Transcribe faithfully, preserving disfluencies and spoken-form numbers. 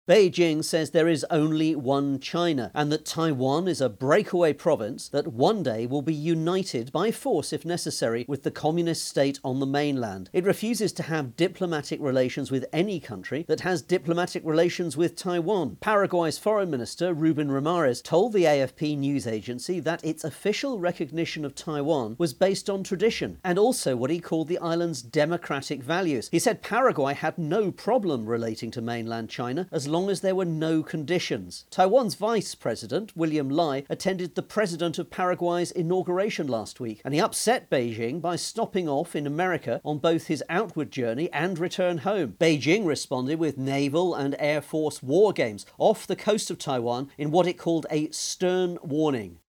Beijing says there is only one China and that Taiwan is a breakaway province that one day will be united by force if necessary with the communist state on the mainland. It refuses to have diplomatic relations with any country that has diplomatic relations with Taiwan. Paraguay's foreign minister, Ruben Ramirez, told the A F P news agency that its official recognition of Taiwan was based on tradition and also what he called the island's democratic values. He said Paraguay had no problem relating to mainland China as long as there were no conditions. Taiwan's vice president, William Lai, attended the president of Paraguay's inauguration last week, and he upset Beijing by stopping off in America on both his outward journey and return home. Beijing responded with naval and air force war games off the coast of Taiwan in what it called a stern warning.